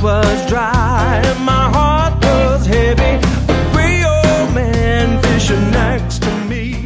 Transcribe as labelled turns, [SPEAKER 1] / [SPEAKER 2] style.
[SPEAKER 1] was dry and my heart was heavy. A gray old man fishing next to me.